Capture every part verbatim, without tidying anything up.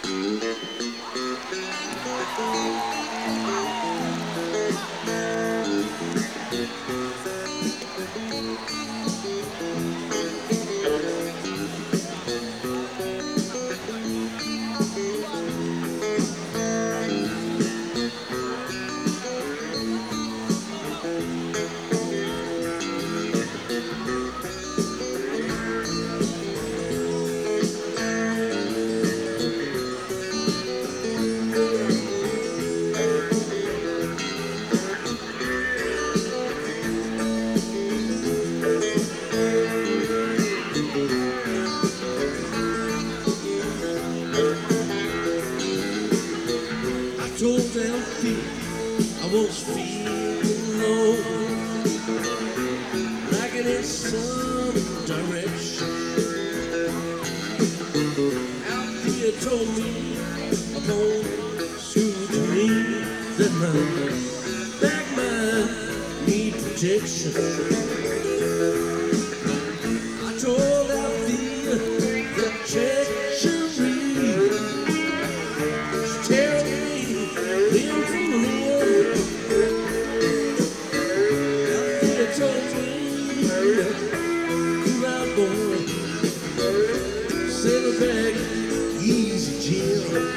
Told Elfie I was feeling low, lacking in some direction. Althea told me upon soothing me that my back might need protection. I told Althea that treachery was terrible. Limb from limb, Althea told me, cool out boy, settle back, easy Jim.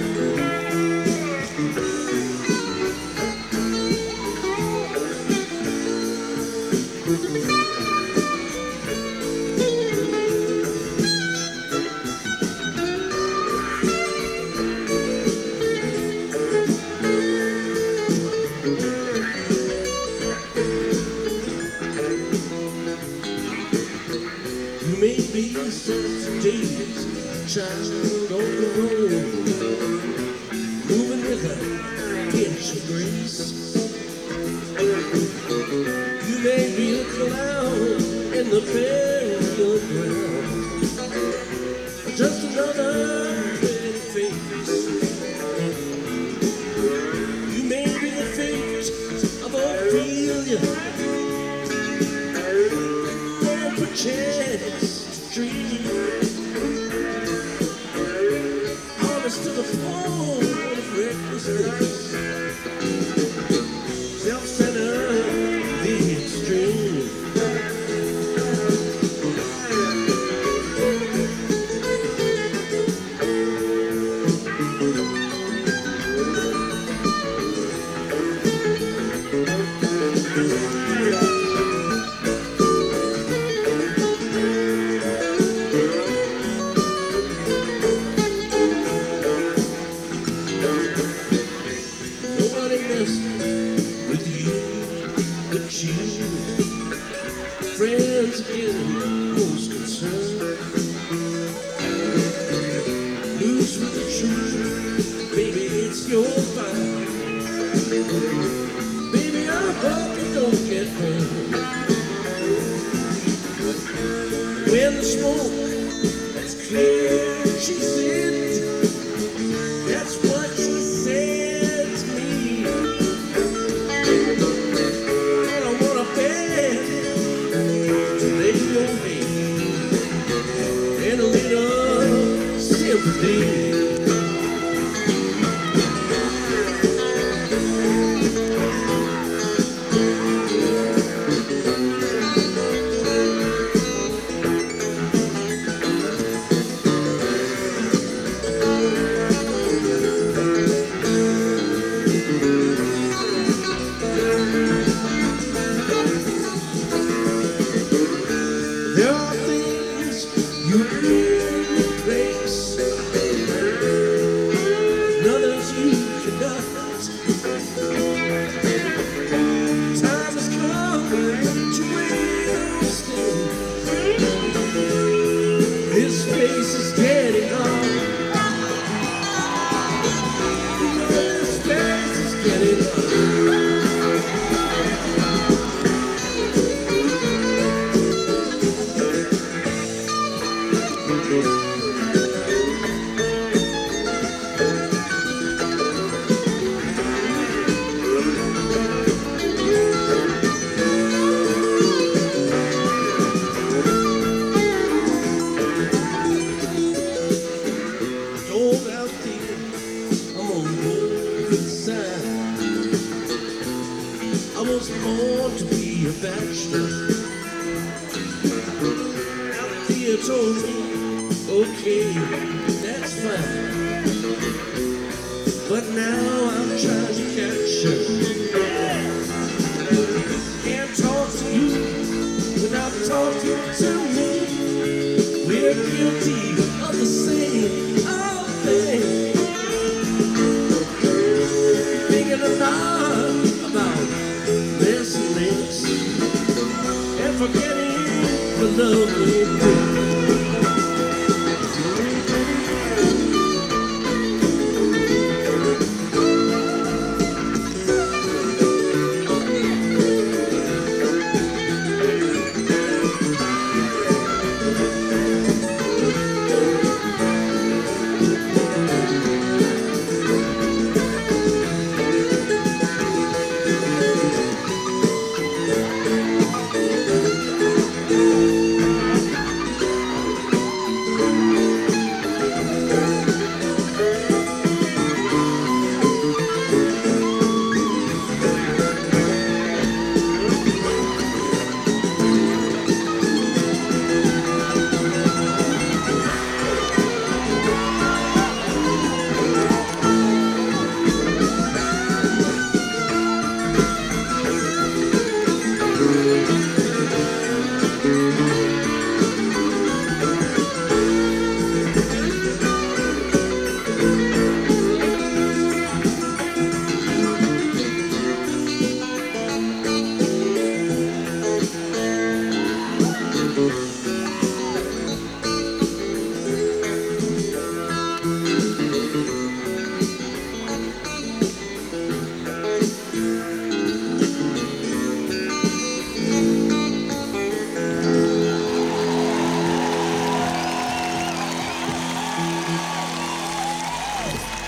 You may be certain days, child on the road, moving with a inch of grace. You may be a cloud in the burial ground, just another pretty face. You may be the face of Ophelia, chance to dream, honest to the point of recklessness, self-centered, the extreme. With you, but you, friends again, most concerned. Loose with the truth, baby, it's your fight. Baby, I hope you don't get burned. When the smoke that's clear, she said, that's what she said to me. And a little sympathy. born to be a bachelor. Althea told me, okay, that's fine. But now I'm trying to catch her. Can't talk to you without talking to me. We're guilty of the same old thing. Thinking a lot about this and this, and forgetting the love we do.